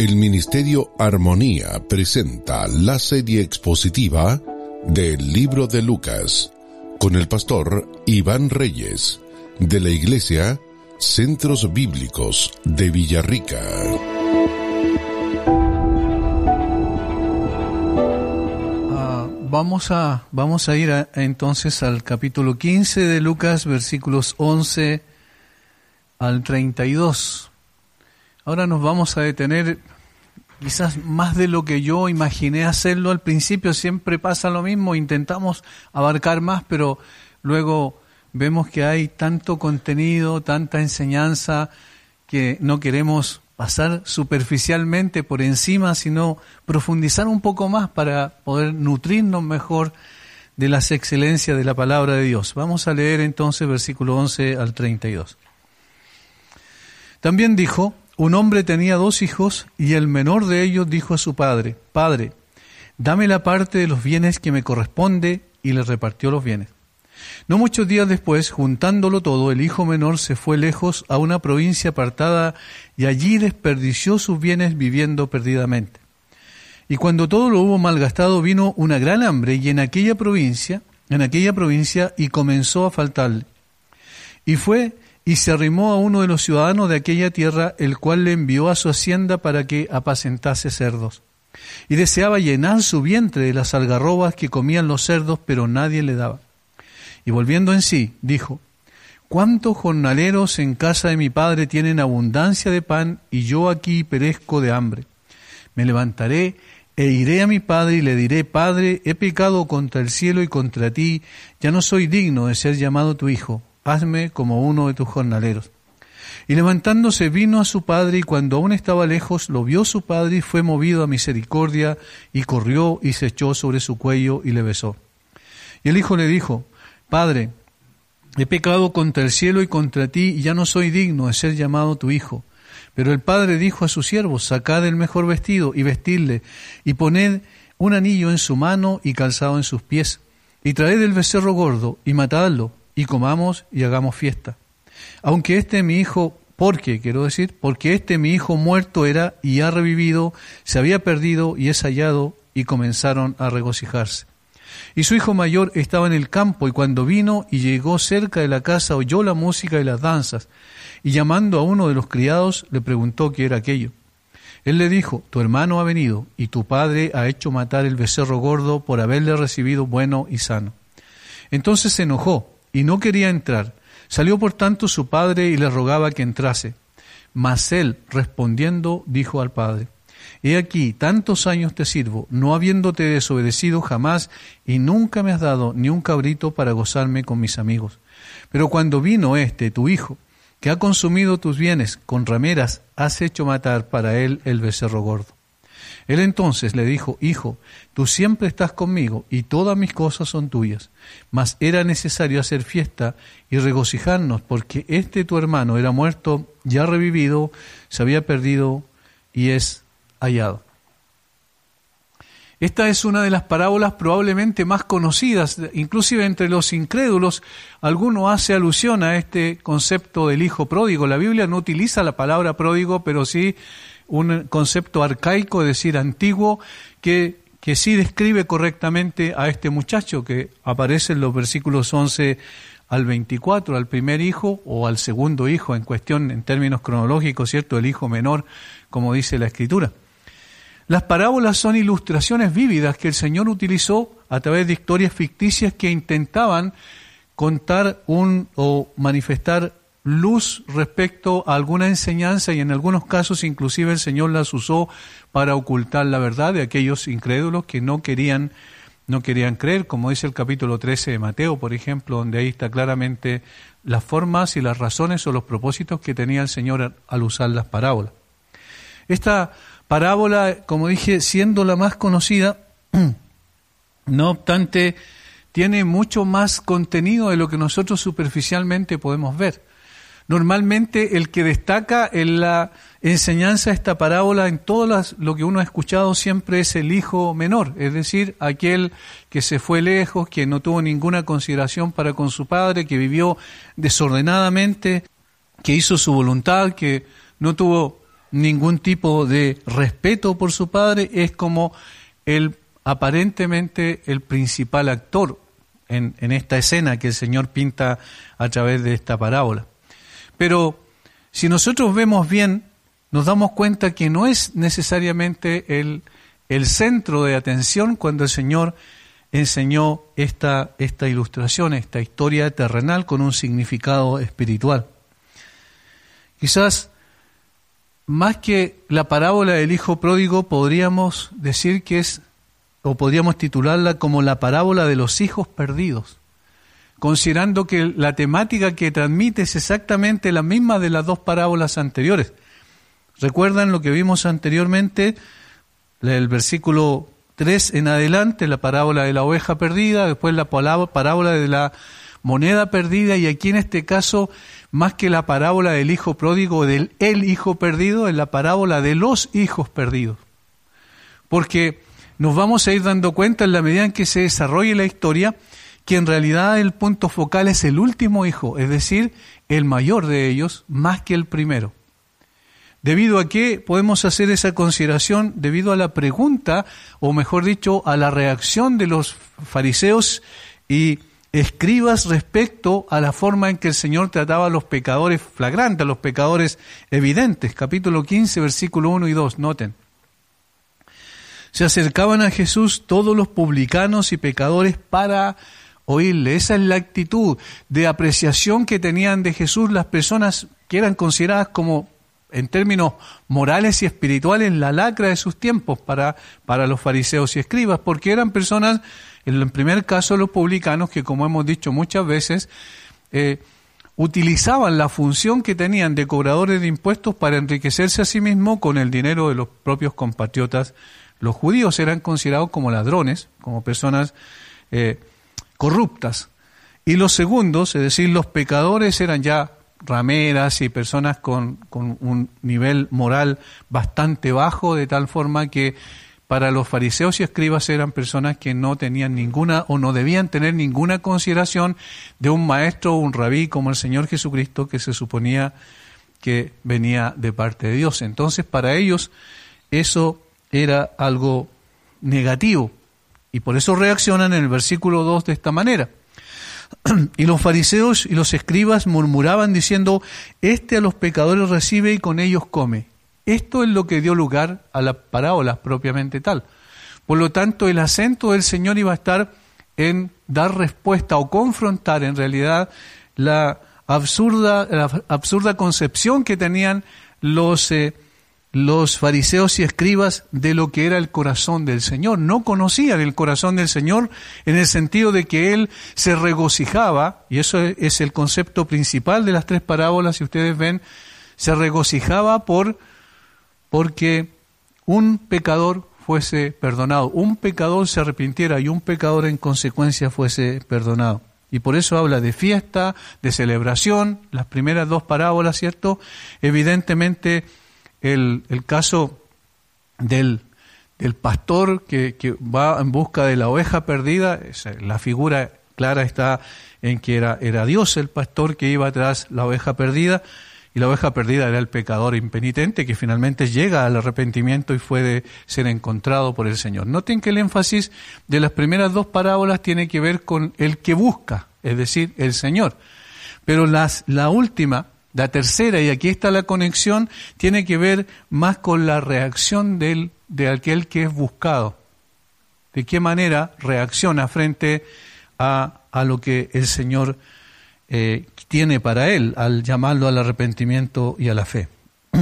El Ministerio Armonía presenta la serie expositiva del Libro de Lucas con el pastor Iván Reyes de la Iglesia Centros Bíblicos de Villarrica. Vamos a ir entonces al capítulo 15 de Lucas, versículos 11 al 32. Ahora nos vamos a detener quizás más de lo que yo imaginé hacerlo. Al principio siempre pasa lo mismo, intentamos abarcar más, pero luego vemos que hay tanto contenido, tanta enseñanza, que no queremos pasar superficialmente por encima, sino profundizar un poco más para poder nutrirnos mejor de las excelencias de la palabra de Dios. Vamos a leer entonces versículo 11 al 32. También dijo: un hombre tenía 2 hijos, y el menor de ellos dijo a su padre: Padre, dame la parte de los bienes que me corresponde, y le repartió los bienes. No muchos días después, juntándolo todo, el hijo menor se fue lejos a una provincia apartada, y allí desperdició sus bienes viviendo perdidamente. Y cuando todo lo hubo malgastado, vino una gran hambre y en aquella provincia, y comenzó a faltarle. Y fue y se arrimó a uno de los ciudadanos de aquella tierra, el cual le envió a su hacienda para que apacentase cerdos. Y deseaba llenar su vientre de las algarrobas que comían los cerdos, pero nadie le daba. Y volviendo en sí, dijo: ¿cuántos jornaleros en casa de mi padre tienen abundancia de pan, y yo aquí perezco de hambre? Me levantaré e iré a mi padre y le diré: Padre, he pecado contra el cielo y contra ti, ya no soy digno de ser llamado tu hijo. Hazme como uno de tus jornaleros. Y levantándose vino a su padre, y cuando aún estaba lejos, lo vio su padre y fue movido a misericordia, y corrió y se echó sobre su cuello y le besó. Y el hijo le dijo: Padre, he pecado contra el cielo y contra ti, y ya no soy digno de ser llamado tu hijo. Pero el padre dijo a sus siervos: Sacad el mejor vestido y vestidle, y poned un anillo en su mano y calzado en sus pies, y traed el becerro gordo y matadlo, y comamos y hagamos fiesta. Porque este mi hijo muerto era y ha revivido, se había perdido y es hallado, y comenzaron a regocijarse. Y su hijo mayor estaba en el campo, y cuando vino y llegó cerca de la casa, oyó la música y las danzas, y llamando a uno de los criados, le preguntó qué era aquello. Él le dijo: tu hermano ha venido, y tu padre ha hecho matar el becerro gordo por haberle recibido bueno y sano. Entonces se enojó y no quería entrar. Salió por tanto su padre y le rogaba que entrase. Mas él, respondiendo, dijo al padre: He aquí, tantos años te sirvo, no habiéndote desobedecido jamás, y nunca me has dado ni un cabrito para gozarme con mis amigos. Pero cuando vino tu hijo, que ha consumido tus bienes, con rameras has hecho matar para él el becerro gordo. Él entonces le dijo: Hijo, tú siempre estás conmigo, y todas mis cosas son tuyas. Mas era necesario hacer fiesta y regocijarnos, porque tu hermano era muerto, y ha revivido, se había perdido, y es hallado. Esta es una de las parábolas probablemente más conocidas, inclusive entre los incrédulos. Alguno hace alusión a este concepto del hijo pródigo. La Biblia no utiliza la palabra pródigo, pero sí un concepto arcaico, es decir, antiguo, que sí describe correctamente a este muchacho que aparece en los versículos 11 al 24, al primer hijo o al segundo hijo en cuestión en términos cronológicos, ¿cierto? El hijo menor, como dice la Escritura. Las parábolas son ilustraciones vívidas que el Señor utilizó a través de historias ficticias que intentaban contar o manifestar luz respecto a alguna enseñanza, y en algunos casos inclusive el Señor las usó para ocultar la verdad de aquellos incrédulos que no querían creer, como dice el capítulo 13 de Mateo, por ejemplo, donde ahí está claramente las formas y las razones o los propósitos que tenía el Señor al usar las parábolas. Esta parábola, como dije, siendo la más conocida, no obstante, tiene mucho más contenido de lo que nosotros superficialmente podemos ver. Normalmente el que destaca en la enseñanza de esta parábola, en todas lo que uno ha escuchado siempre, es el hijo menor, es decir, aquel que se fue lejos, que no tuvo ninguna consideración para con su padre, que vivió desordenadamente, que hizo su voluntad, que no tuvo ningún tipo de respeto por su padre, es como aparentemente el principal actor en esta escena que el Señor pinta a través de esta parábola. Pero si nosotros vemos bien, nos damos cuenta que no es necesariamente el centro de atención cuando el Señor enseñó esta ilustración, esta historia terrenal con un significado espiritual. Quizás más que la parábola del hijo pródigo, podríamos decir que podríamos titularla como la parábola de los hijos perdidos, considerando que la temática que transmite es exactamente la misma de las dos parábolas anteriores. ¿Recuerdan lo que vimos anteriormente? El versículo 3 en adelante, la parábola de la oveja perdida, después la parábola de la moneda perdida, y aquí en este caso, más que la parábola del hijo pródigo, el hijo perdido, es la parábola de los hijos perdidos. Porque nos vamos a ir dando cuenta en la medida en que se desarrolle la historia, que en realidad el punto focal es el último hijo, es decir, el mayor de ellos, más que el primero. ¿Debido a qué podemos hacer esa consideración? Debido a la pregunta, o mejor dicho, a la reacción de los fariseos y escribas respecto a la forma en que el Señor trataba a los pecadores flagrantes, a los pecadores evidentes. Capítulo 15, versículo 1 y 2, noten. Se acercaban a Jesús todos los publicanos y pecadores para oírle. Esa es la actitud de apreciación que tenían de Jesús las personas que eran consideradas como, en términos morales y espirituales, la lacra de sus tiempos para los fariseos y escribas, porque eran personas, en el primer caso los publicanos, que como hemos dicho muchas veces, utilizaban la función que tenían de cobradores de impuestos para enriquecerse a sí mismos con el dinero de los propios compatriotas. Los judíos eran considerados como ladrones, como personas corruptas. Y los segundos, es decir, los pecadores, eran ya rameras y personas con un nivel moral bastante bajo, de tal forma que para los fariseos y escribas eran personas que no tenían ninguna o no debían tener ninguna consideración de un maestro o un rabí como el Señor Jesucristo, que se suponía que venía de parte de Dios. Entonces, para ellos eso era algo negativo, y por eso reaccionan en el versículo 2 de esta manera. Y los fariseos y los escribas murmuraban diciendo: este a los pecadores recibe y con ellos come. Esto es lo que dio lugar a la parábola propiamente tal. Por lo tanto, el acento del Señor iba a estar en dar respuesta o confrontar en realidad la absurda concepción que tenían los fariseos y escribas de lo que era el corazón del Señor. No conocían el corazón del Señor en el sentido de que Él se regocijaba, y eso es el concepto principal de las tres parábolas, si ustedes ven, se regocijaba porque un pecador fuese perdonado, un pecador se arrepintiera y un pecador en consecuencia fuese perdonado. Y por eso habla de fiesta, de celebración, las primeras dos parábolas, ¿cierto? Evidentemente, el caso del pastor que va en busca de la oveja perdida, la figura clara está en que era Dios el pastor que iba tras la oveja perdida, y la oveja perdida era el pecador impenitente que finalmente llega al arrepentimiento y fue de ser encontrado por el Señor. Noten que el énfasis de las primeras dos parábolas tiene que ver con el que busca, es decir, el Señor. Pero la última, la tercera, y aquí está la conexión, tiene que ver más con la reacción de aquel que es buscado. De qué manera reacciona frente a lo que el Señor tiene para él, al llamarlo al arrepentimiento y a la fe.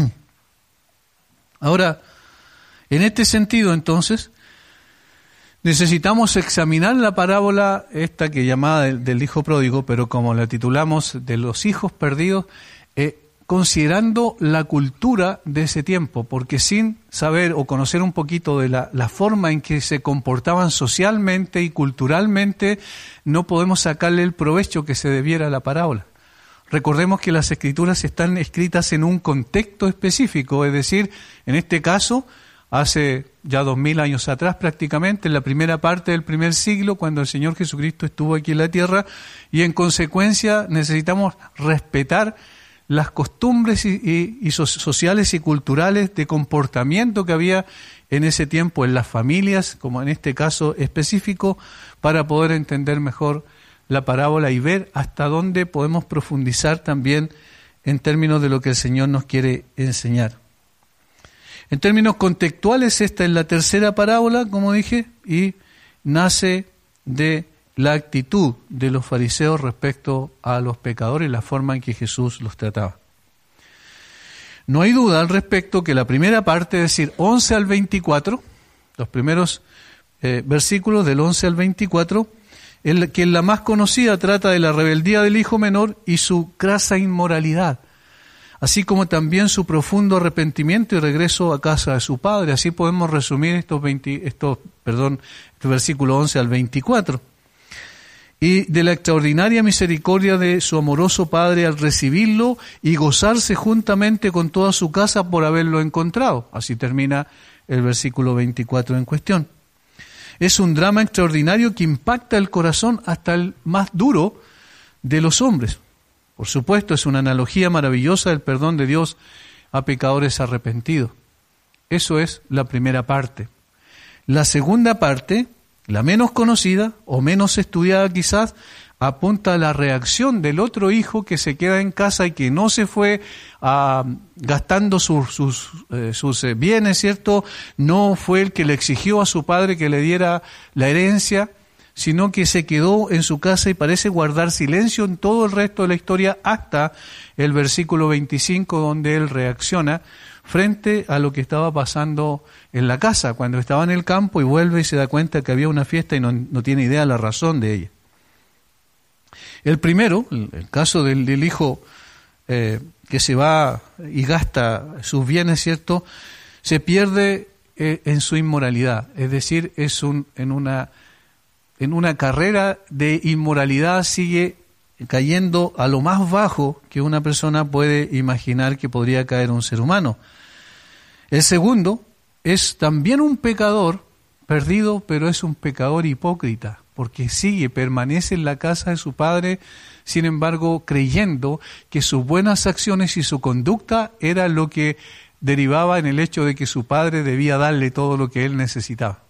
Ahora, en este sentido, entonces, necesitamos examinar la parábola esta que llamada del hijo pródigo, pero como la titulamos de los hijos perdidos, considerando la cultura de ese tiempo, porque sin saber o conocer un poquito de la forma en que se comportaban socialmente y culturalmente, no podemos sacarle el provecho que se debiera a la parábola. Recordemos que las escrituras están escritas en un contexto específico, es decir, en este caso, hace ya 2000 años atrás prácticamente, en la primera parte del primer siglo, cuando el Señor Jesucristo estuvo aquí en la tierra, y en consecuencia necesitamos respetar las costumbres sociales y culturales de comportamiento que había en ese tiempo en las familias, como en este caso específico, para poder entender mejor la parábola y ver hasta dónde podemos profundizar también en términos de lo que el Señor nos quiere enseñar. En términos contextuales, esta es la tercera parábola, como dije, y nace de la actitud de los fariseos respecto a los pecadores y la forma en que Jesús los trataba. No hay duda al respecto que la primera parte, es decir, 11 al 24, los primeros versículos del 11 al 24, que es la más conocida, trata de la rebeldía del hijo menor y su crasa inmoralidad, así como también su profundo arrepentimiento y regreso a casa de su padre. Así podemos resumir estos versículos 11 al 24. Y de la extraordinaria misericordia de su amoroso Padre al recibirlo y gozarse juntamente con toda su casa por haberlo encontrado. Así termina el versículo 24 en cuestión. Es un drama extraordinario que impacta el corazón hasta el más duro de los hombres. Por supuesto, es una analogía maravillosa del perdón de Dios a pecadores arrepentidos. Eso es la primera parte. La segunda parte, la menos conocida o menos estudiada quizás, apunta a la reacción del otro hijo que se queda en casa y que no se fue gastando sus bienes, ¿cierto? No fue el que le exigió a su padre que le diera la herencia, sino que se quedó en su casa y parece guardar silencio en todo el resto de la historia hasta el versículo 25, donde él reacciona frente a lo que estaba pasando en la casa, cuando estaba en el campo y vuelve y se da cuenta que había una fiesta y no tiene idea la razón de ella. El primero, el caso del hijo que se va y gasta sus bienes, ¿cierto?, se pierde en su inmoralidad, es decir, en una carrera de inmoralidad sigue cayendo a lo más bajo que una persona puede imaginar que podría caer un ser humano. El segundo es también un pecador perdido, pero es un pecador hipócrita, porque permanece en la casa de su padre, sin embargo, creyendo que sus buenas acciones y su conducta era lo que derivaba en el hecho de que su padre debía darle todo lo que él necesitaba.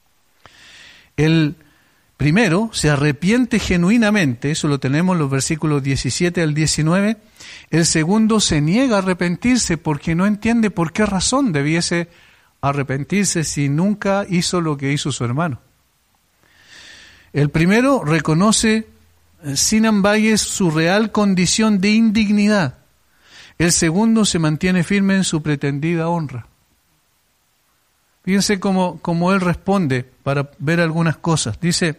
El primero se arrepiente genuinamente, eso lo tenemos en los versículos 17 al 19. El segundo se niega a arrepentirse porque no entiende por qué razón debiese arrepentirse si nunca hizo lo que hizo su hermano. El primero reconoce sin ambages su real condición de indignidad. El segundo se mantiene firme en su pretendida honra. Fíjense cómo él responde para ver algunas cosas. Dice,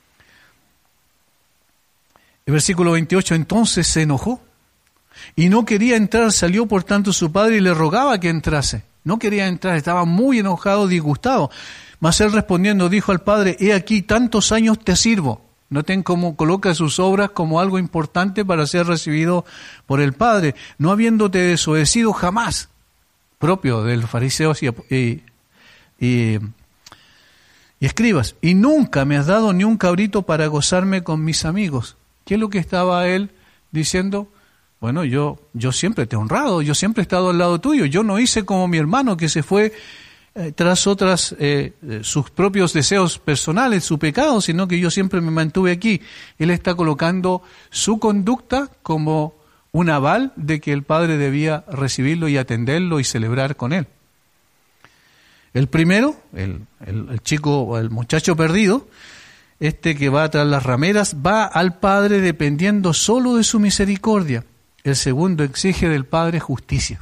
el versículo 28, entonces se enojó y no quería entrar, salió por tanto su padre y le rogaba que entrase. No quería entrar, estaba muy enojado, disgustado. Mas él respondiendo dijo al padre, he aquí tantos años te sirvo. Noten cómo coloca sus obras como algo importante para ser recibido por el padre, no habiéndote desobedecido jamás, propio de los fariseos y escribas, y nunca me has dado ni un cabrito para gozarme con mis amigos. ¿Qué es lo que estaba él diciendo? Bueno, yo siempre te he honrado, yo siempre he estado al lado tuyo, yo no hice como mi hermano que se fue tras sus propios deseos personales, su pecado, sino que yo siempre me mantuve aquí. Él está colocando su conducta como un aval de que el padre debía recibirlo y atenderlo y celebrar con él. El primero, el chico, el muchacho perdido, que va tras las rameras, va al padre dependiendo solo de su misericordia. El segundo exige del padre justicia,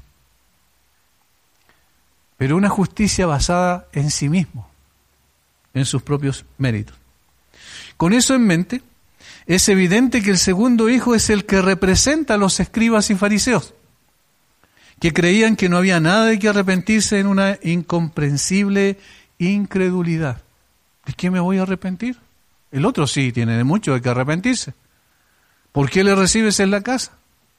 pero una justicia basada en sí mismo, en sus propios méritos. Con eso en mente, es evidente que el segundo hijo es el que representa a los escribas y fariseos, que creían que no había nada de que arrepentirse en una incomprensible incredulidad. ¿De qué me voy a arrepentir? El otro sí tiene de mucho de que arrepentirse. ¿Por qué le recibes en la casa?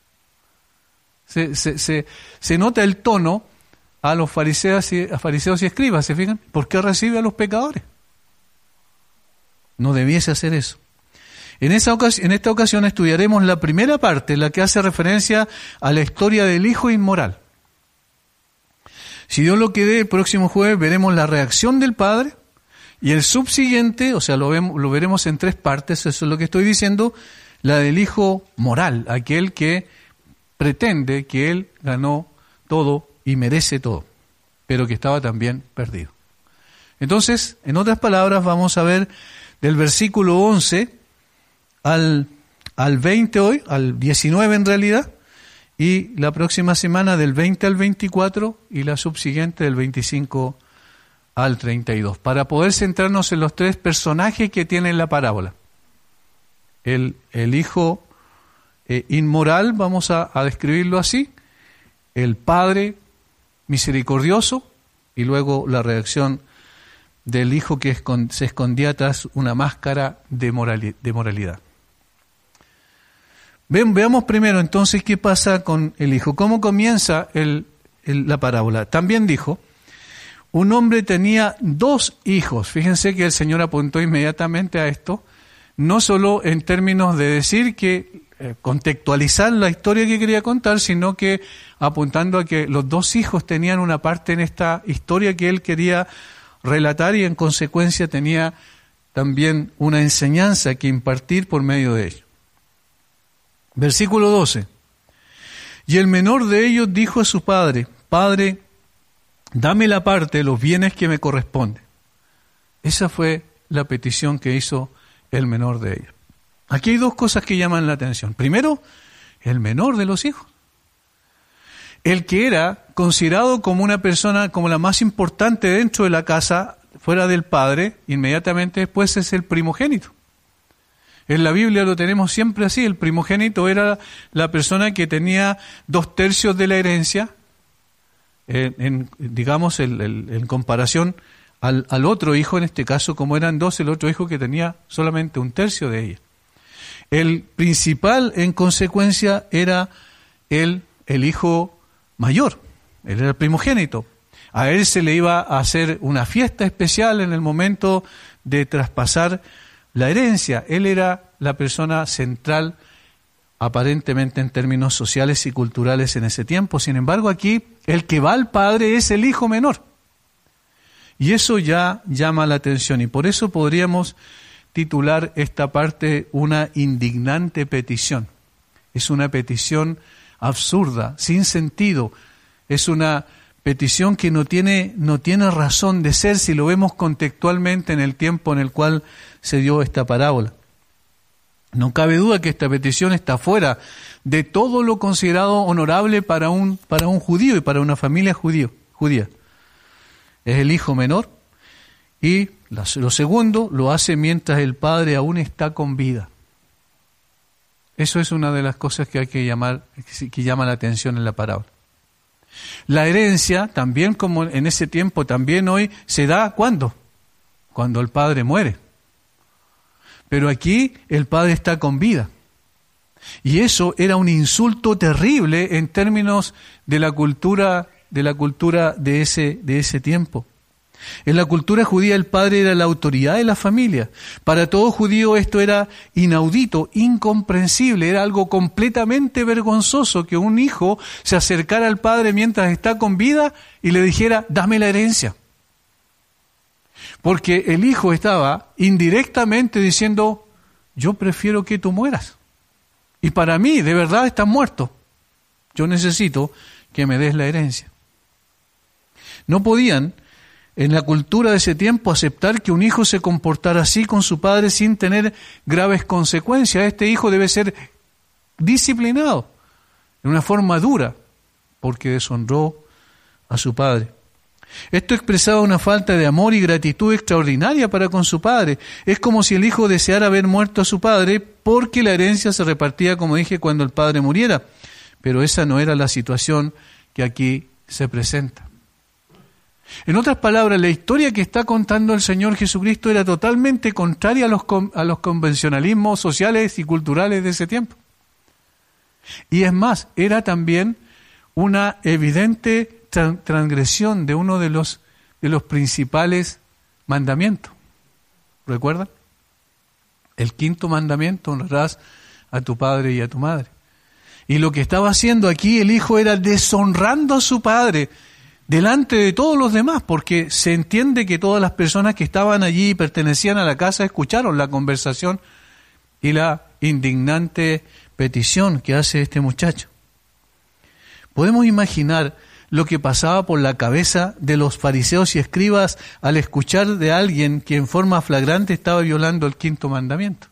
Se nota el tono a los fariseos y escribas, ¿se fijan? ¿Por qué recibe a los pecadores? No debiese hacer eso. En esta ocasión estudiaremos la primera parte, la que hace referencia a la historia del hijo inmoral. Si Dios lo quiere, el próximo jueves veremos la reacción del padre y el subsiguiente, o sea, lo veremos en 3 partes, eso es lo que estoy diciendo, la del hijo moral, aquel que pretende que él ganó todo y merece todo, pero que estaba también perdido. Entonces, en otras palabras, vamos a ver del versículo 11 al 20 hoy, al 19 en realidad, y la próxima semana del 20 al 24 y la subsiguiente del 25 al 32, para poder centrarnos en los 3 personajes que tiene la parábola. El hijo inmoral, vamos a describirlo así, el padre misericordioso y luego la reacción del hijo que se escondía tras una máscara de moralidad. Veamos primero entonces qué pasa con el hijo. ¿Cómo comienza la parábola? También dijo, un hombre tenía 2 hijos. Fíjense que el Señor apuntó inmediatamente a esto, no solo en términos de decir que contextualizar la historia que quería contar, sino que apuntando a que los 2 hijos tenían una parte en esta historia que él quería relatar y en consecuencia tenía también una enseñanza que impartir por medio de ello. Versículo 12. Y el menor de ellos dijo a su padre, Padre, dame la parte de los bienes que me corresponde. Esa fue la petición que hizo el menor de ellos. Aquí hay 2 cosas que llaman la atención. Primero, el menor de los hijos. El que era considerado como una persona, como la más importante dentro de la casa, fuera del padre, inmediatamente después es el primogénito. En la Biblia lo tenemos siempre así, el primogénito era la persona que tenía 2/3 de la herencia, en comparación al otro hijo, en este caso, como eran 2, el otro hijo que tenía solamente 1/3 de ella. El principal, en consecuencia, era el hijo mayor, él era el primogénito. A él se le iba a hacer una fiesta especial en el momento de traspasar la herencia. Él era la persona central, aparentemente en términos sociales y culturales en ese tiempo. Sin embargo, aquí el que va al padre es el hijo menor. Y eso ya llama la atención, y por eso podríamos titular esta parte una indignante petición. Es una petición absurda, sin sentido. Es una petición que no tiene razón de ser si lo vemos contextualmente en el tiempo en el cual se dio esta parábola. No cabe duda que esta petición está fuera de todo lo considerado honorable para un judío y para una familia judía. Es el hijo menor, y lo segundo lo hace mientras el padre aún está con vida. Eso es una de las cosas que llama la atención en la parábola. La herencia, también como en ese tiempo, también hoy, se da ¿cuándo? Cuando el padre muere. Pero aquí el padre está con vida. Y eso era un insulto terrible en términos de la cultura de ese tiempo. En la cultura judía el padre era la autoridad de la familia. Para todo judío esto era inaudito, incomprensible, era algo completamente vergonzoso que un hijo se acercara al padre mientras está con vida y le dijera, dame la herencia. Porque el hijo estaba indirectamente diciendo, yo prefiero que tú mueras. Y para mí, de verdad, estás muerto. Yo necesito que me des la herencia. No podían, en la cultura de ese tiempo, aceptar que un hijo se comportara así con su padre sin tener graves consecuencias. Este hijo debe ser disciplinado de una forma dura porque deshonró a su padre. Esto expresaba una falta de amor y gratitud extraordinaria para con su padre. Es como si el hijo deseara haber muerto a su padre porque la herencia se repartía, como dije, cuando el padre muriera. Pero esa no era la situación que aquí se presenta. En otras palabras, la historia que está contando el Señor Jesucristo era totalmente contraria a los convencionalismos sociales y culturales de ese tiempo. Y es más, era también una evidente transgresión de uno de los principales mandamientos. ¿Recuerdan? El 5º mandamiento: honrarás a tu padre y a tu madre. Y lo que estaba haciendo aquí el hijo era deshonrando a su padre delante de todos los demás, porque se entiende que todas las personas que estaban allí y pertenecían a la casa escucharon la conversación y la indignante petición que hace este muchacho. Podemos imaginar lo que pasaba por la cabeza de los fariseos y escribas al escuchar de alguien que en forma flagrante estaba violando el 5º mandamiento.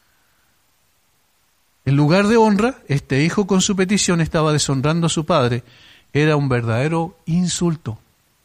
En lugar de honra, este hijo con su petición estaba deshonrando a su padre. Era un verdadero insulto.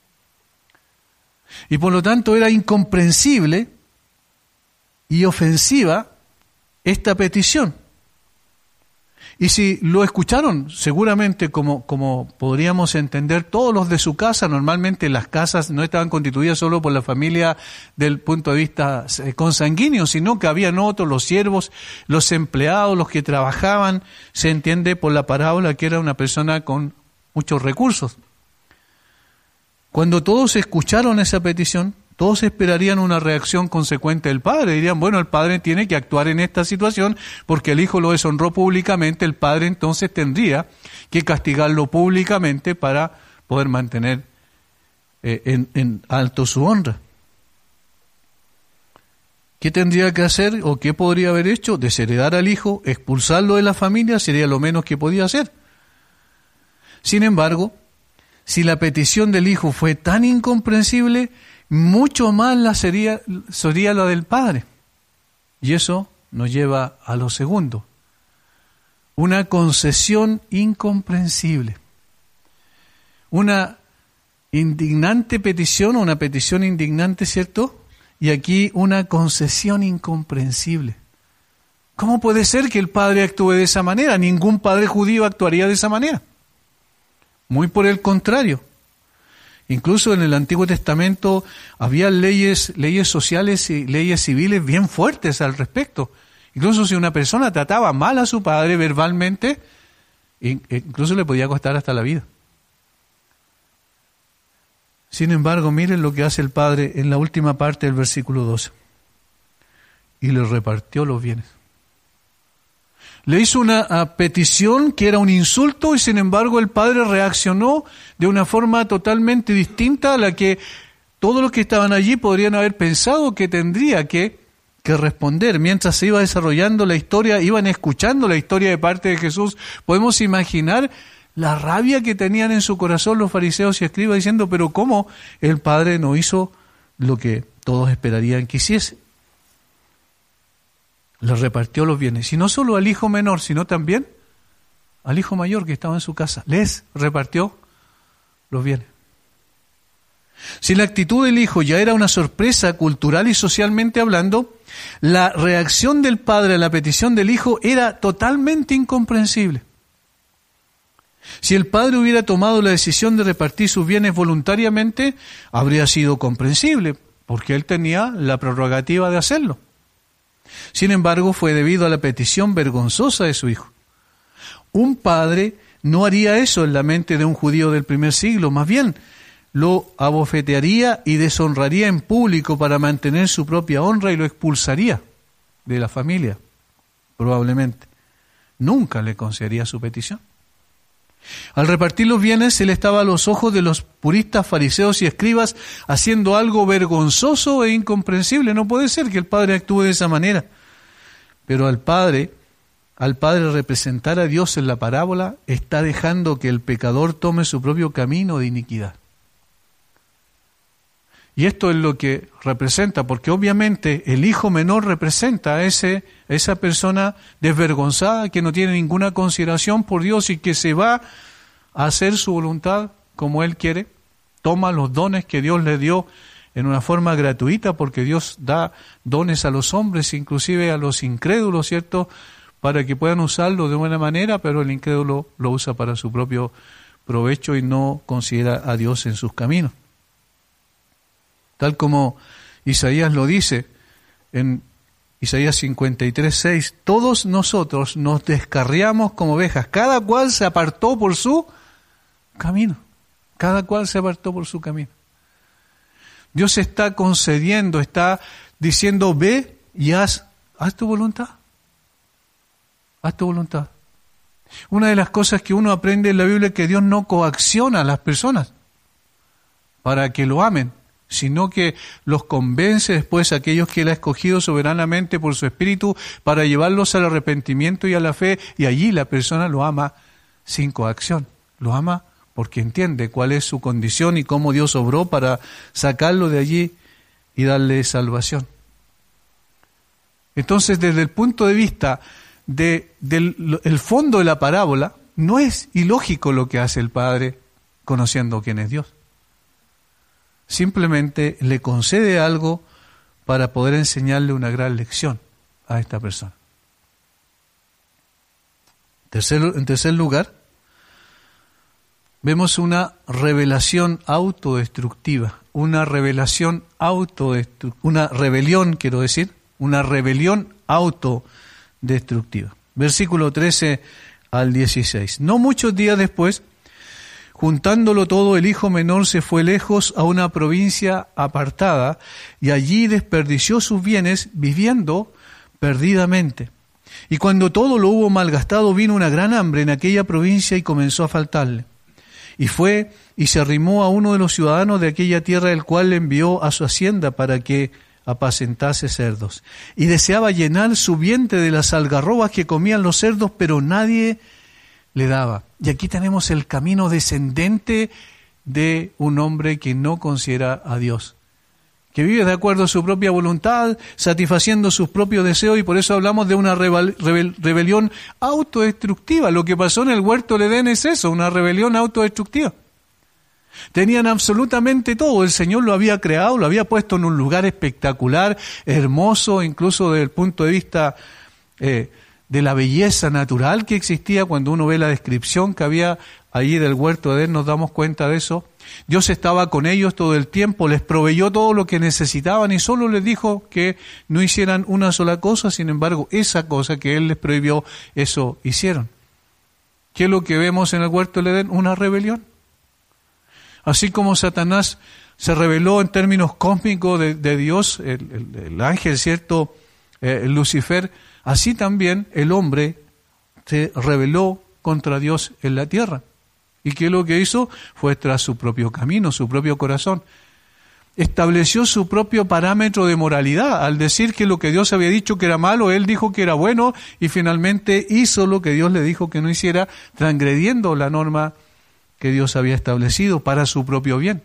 Y por lo tanto era incomprensible y ofensiva esta petición. Y si lo escucharon, seguramente como podríamos entender, todos los de su casa, normalmente las casas no estaban constituidas solo por la familia del punto de vista consanguíneo, sino que habían otros, los siervos, los empleados, los que trabajaban, se entiende por la parábola que era una persona con muchos recursos. Cuando todos escucharon esa petición, todos esperarían una reacción consecuente del padre. Dirían, bueno, el padre tiene que actuar en esta situación porque el hijo lo deshonró públicamente. El padre entonces tendría que castigarlo públicamente para poder mantener en alto su honra. ¿Qué tendría que hacer o qué podría haber hecho? Desheredar al hijo, expulsarlo de la familia, sería lo menos que podía hacer. Sin embargo, si la petición del hijo fue tan incomprensible, mucho más sería la del padre. Y eso nos lleva a lo segundo: una concesión incomprensible. Una indignante petición, una petición indignante, ¿cierto? Y aquí una concesión incomprensible. ¿Cómo puede ser que el padre actúe de esa manera? Ningún padre judío actuaría de esa manera. Muy por el contrario. Incluso en el Antiguo Testamento había leyes sociales y leyes civiles bien fuertes al respecto. Incluso si una persona trataba mal a su padre verbalmente, incluso le podía costar hasta la vida. Sin embargo, miren lo que hace el padre en la última parte del versículo 12. Y le repartió los bienes. Le hizo una petición que era un insulto y sin embargo el padre reaccionó de una forma totalmente distinta a la que todos los que estaban allí podrían haber pensado que tendría que responder. Mientras se iba desarrollando la historia, iban escuchando la historia de parte de Jesús, podemos imaginar la rabia que tenían en su corazón los fariseos y escribas diciendo, pero ¿cómo el padre no hizo lo que todos esperarían que hiciese? Les repartió los bienes, y no solo al hijo menor, sino también al hijo mayor que estaba en su casa. Les repartió los bienes. Si la actitud del hijo ya era una sorpresa cultural y socialmente hablando, la reacción del padre a la petición del hijo era totalmente incomprensible. Si el padre hubiera tomado la decisión de repartir sus bienes voluntariamente, habría sido comprensible, porque él tenía la prerrogativa de hacerlo. Sin embargo, fue debido a la petición vergonzosa de su hijo. Un padre no haría eso en la mente de un judío del primer siglo, más bien lo abofetearía y deshonraría en público para mantener su propia honra y lo expulsaría de la familia, probablemente. Nunca le concedería su petición. Al repartir los bienes, él estaba a los ojos de los puristas, fariseos y escribas haciendo algo vergonzoso e incomprensible. No puede ser que el padre actúe de esa manera. Pero al padre representar a Dios en la parábola, está dejando que el pecador tome su propio camino de iniquidad. Y esto es lo que representa, porque obviamente el hijo menor representa a esa persona desvergonzada que no tiene ninguna consideración por Dios y que se va a hacer su voluntad como él quiere, toma los dones que Dios le dio en una forma gratuita, porque Dios da dones a los hombres, inclusive a los incrédulos, ¿cierto?, para que puedan usarlo de buena manera, pero el incrédulo lo usa para su propio provecho y no considera a Dios en sus caminos. Tal como Isaías lo dice en Isaías 53:6, todos nosotros nos descarriamos como ovejas, cada cual se apartó por su camino. Cada cual se apartó por su camino. Dios está concediendo, está diciendo, ve y haz haz tu voluntad. Haz tu voluntad. Una de las cosas que uno aprende en la Biblia es que Dios no coacciona a las personas para que lo amen, sino que los convence después a aquellos que Él ha escogido soberanamente por su Espíritu para llevarlos al arrepentimiento y a la fe, y allí la persona lo ama sin coacción. Lo ama porque entiende cuál es su condición y cómo Dios obró para sacarlo de allí y darle salvación. Entonces, desde el punto de vista del fondo de la parábola, no es ilógico lo que hace el Padre conociendo quién es Dios. Simplemente le concede algo para poder enseñarle una gran lección a esta persona. En tercer lugar, vemos una revelación autodestructiva, una rebelión autodestructiva. Versículo 13 al 16. No muchos días después, juntándolo todo, el hijo menor se fue lejos a una provincia apartada y allí desperdició sus bienes viviendo perdidamente. Y cuando todo lo hubo malgastado, vino una gran hambre en aquella provincia y comenzó a faltarle. Y fue y se arrimó a uno de los ciudadanos de aquella tierra, el cual le envió a su hacienda para que apacentase cerdos. Y deseaba llenar su vientre de las algarrobas que comían los cerdos, pero nadie le daba. Y aquí tenemos el camino descendente de un hombre que no considera a Dios, que vive de acuerdo a su propia voluntad, satisfaciendo sus propios deseos, y por eso hablamos de una rebelión autodestructiva. Lo que pasó en el huerto del Edén es eso, una rebelión autodestructiva. Tenían absolutamente todo, el Señor lo había creado, lo había puesto en un lugar espectacular, hermoso, incluso desde el punto de vista de la belleza natural que existía. Cuando uno ve la descripción que había allí del huerto de Edén, nos damos cuenta de eso. Dios estaba con ellos todo el tiempo, les proveyó todo lo que necesitaban y solo les dijo que no hicieran una sola cosa. Sin embargo, esa cosa que Él les prohibió, eso hicieron. ¿Qué es lo que vemos en el huerto del Edén? Una rebelión. Así como Satanás se rebeló en términos cósmicos de Dios, el ángel, ¿cierto? Lucifer, así también el hombre se rebeló contra Dios en la tierra. ¿Y qué es lo que hizo? Fue tras su propio camino, su propio corazón. Estableció su propio parámetro de moralidad. Al decir que lo que Dios había dicho que era malo, él dijo que era bueno y finalmente hizo lo que Dios le dijo que no hiciera, transgrediendo la norma que Dios había establecido para su propio bien.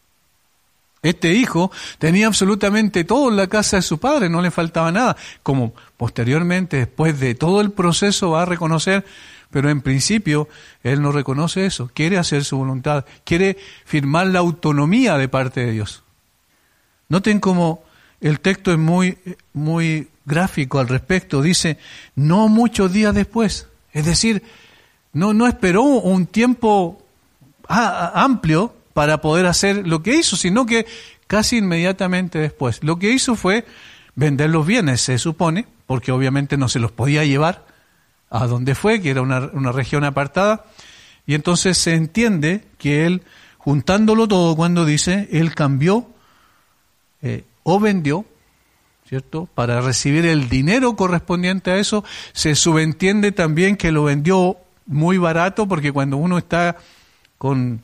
Este hijo tenía absolutamente todo en la casa de su padre, no le faltaba nada, como posteriormente, después de todo el proceso, va a reconocer, pero en principio él no reconoce eso, quiere hacer su voluntad, quiere firmar la autonomía de parte de Dios. Noten cómo el texto es muy gráfico al respecto, dice, no muchos días después, es decir, no esperó un tiempo amplio para poder hacer lo que hizo, sino que casi inmediatamente después. Lo que hizo fue vender los bienes, se supone, porque obviamente no se los podía llevar a donde fue, que era una región apartada, y entonces se entiende que él, juntándolo todo, cuando dice, él cambió o vendió, ¿cierto? Para recibir el dinero correspondiente a eso. Se subentiende también que lo vendió muy barato, porque cuando uno está con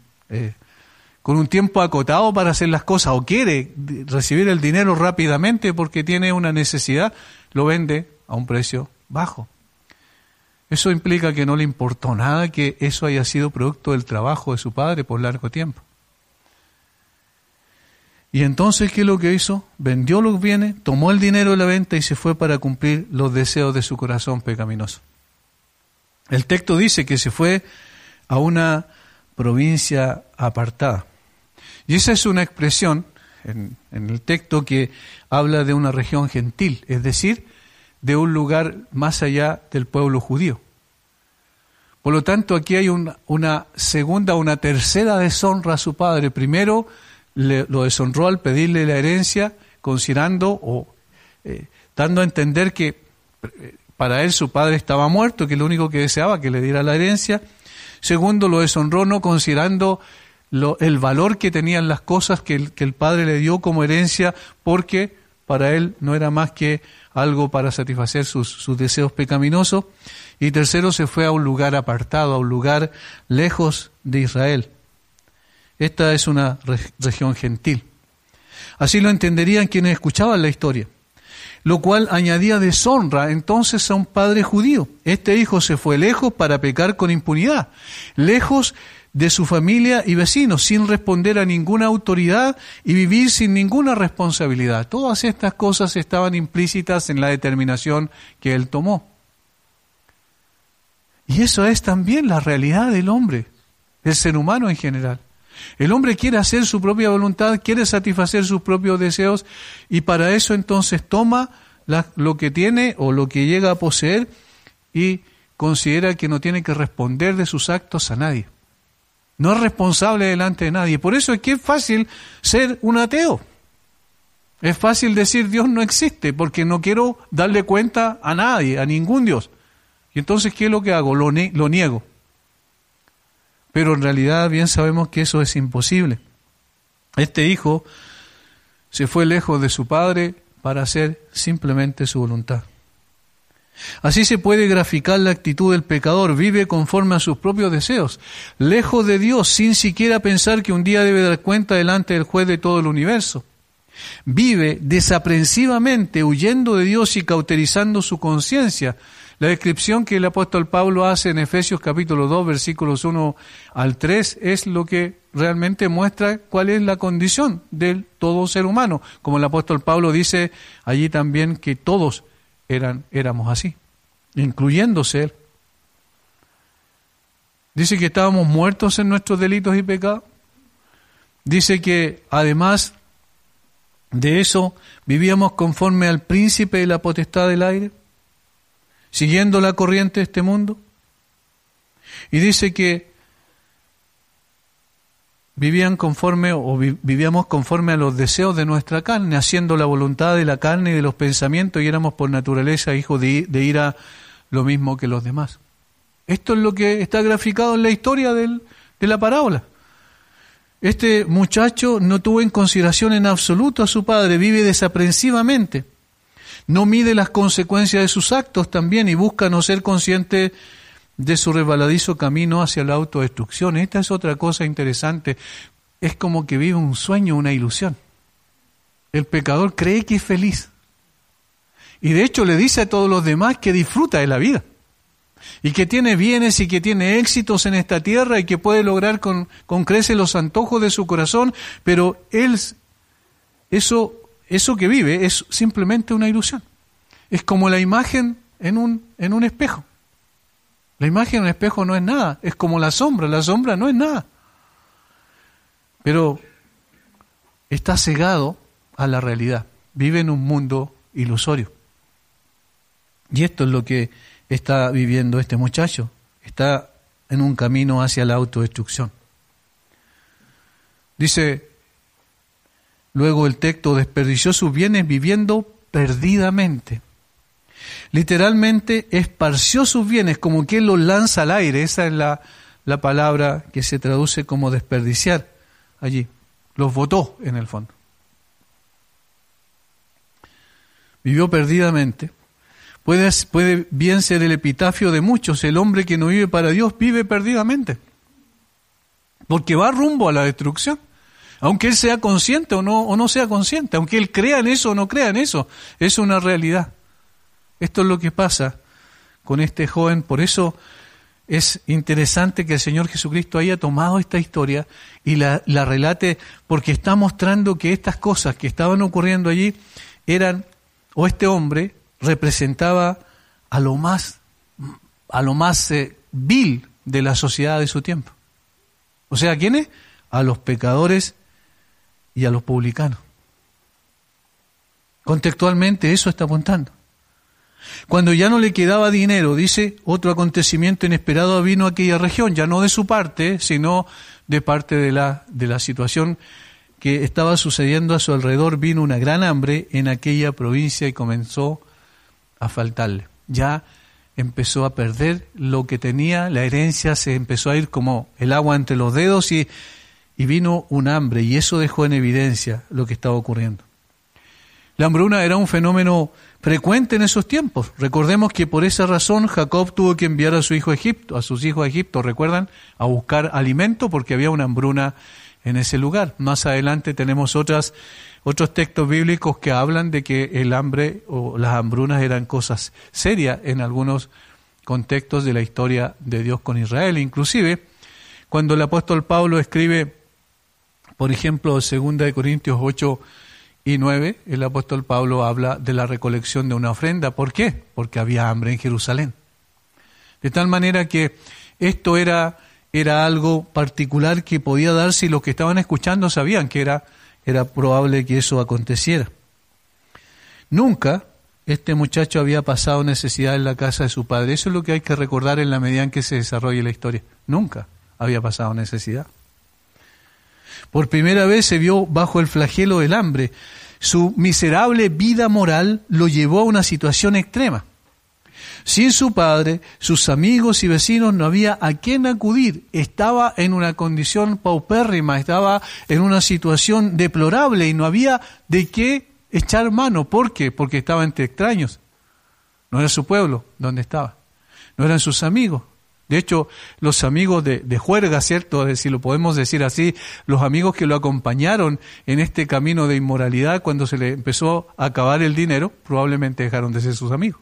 un tiempo acotado para hacer las cosas o quiere recibir el dinero rápidamente porque tiene una necesidad, lo vende a un precio bajo. Eso implica que no le importó nada que eso haya sido producto del trabajo de su padre por largo tiempo. Y entonces, ¿qué es lo que hizo? Vendió los bienes, tomó el dinero de la venta y se fue para cumplir los deseos de su corazón pecaminoso. El texto dice que se fue a una provincia apartada. Y esa es una expresión en el texto que habla de una región gentil, es decir, de un lugar más allá del pueblo judío. Por lo tanto, aquí hay una tercera deshonra a su padre. Primero, lo deshonró al pedirle la herencia, considerando o dando a entender que para él su padre estaba muerto, que lo único que deseaba que le diera la herencia. Segundo, lo deshonró no considerando el valor que tenían las cosas que el padre le dio como herencia, porque para él no era más que algo para satisfacer sus deseos pecaminosos. Y tercero, se fue a un lugar apartado, a un lugar lejos de Israel. Esta es una región gentil. Así lo entenderían quienes escuchaban la historia, lo cual añadía deshonra entonces a un padre judío. Este hijo se fue lejos para pecar con impunidad, lejos de su familia y vecinos, sin responder a ninguna autoridad y vivir sin ninguna responsabilidad. Todas estas cosas estaban implícitas en la determinación que él tomó. Y eso es también la realidad del hombre, del ser humano en general. El hombre quiere hacer su propia voluntad, quiere satisfacer sus propios deseos, y para eso entonces toma lo que tiene o lo que llega a poseer y considera que no tiene que responder de sus actos a nadie. No es responsable delante de nadie. Por eso es que es fácil ser un ateo. Es fácil decir Dios no existe porque no quiero darle cuenta a nadie, a ningún Dios. Y entonces, ¿qué es lo que hago? Lo niego. Pero en realidad bien sabemos que eso es imposible. Este hijo se fue lejos de su padre para hacer simplemente su voluntad. Así se puede graficar la actitud del pecador. Vive conforme a sus propios deseos, lejos de Dios, sin siquiera pensar que un día debe dar cuenta delante del juez de todo el universo. Vive desaprensivamente, huyendo de Dios y cauterizando su conciencia. La descripción que el apóstol Pablo hace en Efesios capítulo 2, versículos 1 al 3, es lo que realmente muestra cuál es la condición de todo ser humano. Como el apóstol Pablo dice allí también que todos éramos así, incluyéndose él. Dice que estábamos muertos en nuestros delitos y pecados. Dice que además de eso vivíamos conforme al príncipe de la potestad del aire, siguiendo la corriente de este mundo. Y dice que vivíamos conforme a los deseos de nuestra carne, haciendo la voluntad de la carne y de los pensamientos, y éramos por naturaleza hijos de ira, lo mismo que los demás. Esto es lo que está graficado en la historia de la parábola. Este muchacho no tuvo en consideración en absoluto a su padre, vive desaprensivamente. No mide las consecuencias de sus actos también y busca no ser consciente de su resbaladizo camino hacia la autodestrucción. Esta es otra cosa interesante. Es como que vive un sueño, una ilusión. El pecador cree que es feliz. Y de hecho le dice a todos los demás que disfruta de la vida. Y que tiene bienes y que tiene éxitos en esta tierra y que puede lograr con creces los antojos de su corazón. Pero él, eso que vive es simplemente una ilusión. Es como la imagen en un espejo. La imagen en un espejo no es nada. Es como la sombra no es nada. Pero está cegado a la realidad. Vive en un mundo ilusorio. Y esto es lo que está viviendo este muchacho. Está en un camino hacia la autodestrucción. Dice luego el texto, desperdició sus bienes viviendo perdidamente. Literalmente esparció sus bienes, como quien los lanza al aire. Esa es la palabra que se traduce como desperdiciar allí. Los botó en el fondo. Vivió perdidamente. Puede bien ser el epitafio de muchos. El hombre que no vive para Dios vive perdidamente. Porque va rumbo a la destrucción. Aunque él sea consciente o no sea consciente. Aunque él crea en eso o no crea en eso. Es una realidad. Esto es lo que pasa con este joven. Por eso es interesante que el Señor Jesucristo haya tomado esta historia y la relate, porque está mostrando que estas cosas que estaban ocurriendo allí este hombre representaba a lo más vil de la sociedad de su tiempo. O sea, ¿a quiénes? A los pecadores y a los publicanos. Contextualmente eso está apuntando. Cuando ya no le quedaba dinero, dice, otro acontecimiento inesperado vino a aquella región, ya no de su parte, sino de parte de la situación que estaba sucediendo a su alrededor. Vino una gran hambre en aquella provincia y comenzó a faltarle. Ya empezó a perder lo que tenía, la herencia se empezó a ir como el agua entre los dedos y vino un hambre, y eso dejó en evidencia lo que estaba ocurriendo. La hambruna era un fenómeno frecuente en esos tiempos. Recordemos que por esa razón Jacob tuvo que enviar a sus hijos a Egipto, ¿recuerdan? A buscar alimento porque había una hambruna en ese lugar. Más adelante tenemos otros textos bíblicos que hablan de que el hambre o las hambrunas eran cosas serias en algunos contextos de la historia de Dios con Israel. Inclusive, cuando el apóstol Pablo escribe, por ejemplo, 2 Corintios 8 y 9, el apóstol Pablo habla de la recolección de una ofrenda. ¿Por qué? Porque había hambre en Jerusalén. De tal manera que esto era algo particular que podía darse y los que estaban escuchando sabían que era probable que eso aconteciera. Nunca este muchacho había pasado necesidad en la casa de su padre. Eso es lo que hay que recordar en la medida en que se desarrolle la historia. Nunca había pasado necesidad. Por primera vez se vio bajo el flagelo del hambre. Su miserable vida moral lo llevó a una situación extrema. Sin su padre, sus amigos y vecinos no había a quién acudir. Estaba en una condición paupérrima, estaba en una situación deplorable y no había de qué echar mano. ¿Por qué? Porque estaba entre extraños. No era su pueblo donde estaba. No eran sus amigos. De hecho, los amigos de juerga, ¿cierto? Si lo podemos decir así, los amigos que lo acompañaron en este camino de inmoralidad cuando se le empezó a acabar el dinero, probablemente dejaron de ser sus amigos.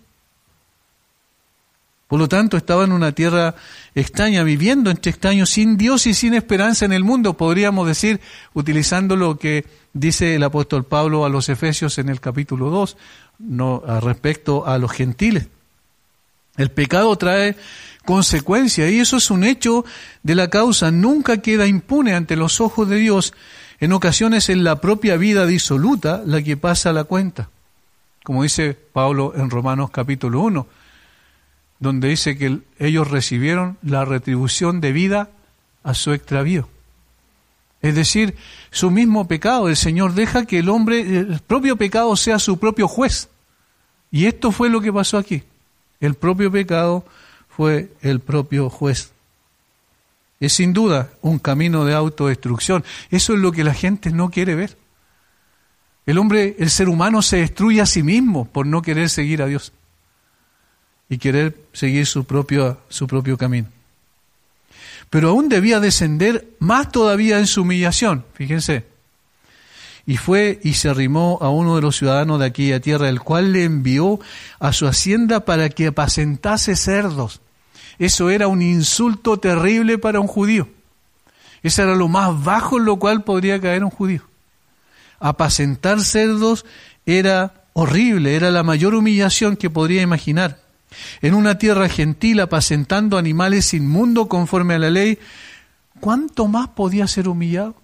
Por lo tanto, estaba en una tierra extraña, viviendo entre extraños, sin Dios y sin esperanza en el mundo, podríamos decir, utilizando lo que dice el apóstol Pablo a los Efesios en el capítulo 2, respecto a los gentiles. El pecado trae consecuencias y eso es un hecho de la causa. Nunca queda impune ante los ojos de Dios. En ocasiones es la propia vida disoluta la que pasa la cuenta. Como dice Pablo en Romanos capítulo 1, donde dice que ellos recibieron la retribución debida a su extravío. Es decir, su mismo pecado. El Señor deja que el propio pecado sea su propio juez. Y esto fue lo que pasó aquí. El propio pecado fue el propio juez. Es sin duda un camino de autodestrucción. Eso es lo que la gente no quiere ver. El ser humano se destruye a sí mismo por no querer seguir a Dios y querer seguir su propio camino. Pero aún debía descender más todavía en su humillación, fíjense. Y fue y se arrimó a uno de los ciudadanos de aquella tierra, el cual le envió a su hacienda para que apacentase cerdos. Eso era un insulto terrible para un judío. Eso era lo más bajo en lo cual podría caer un judío. Apacentar cerdos era horrible, era la mayor humillación que podría imaginar. En una tierra gentil, apacentando animales inmundos conforme a la ley, ¿cuánto más podía ser humillado?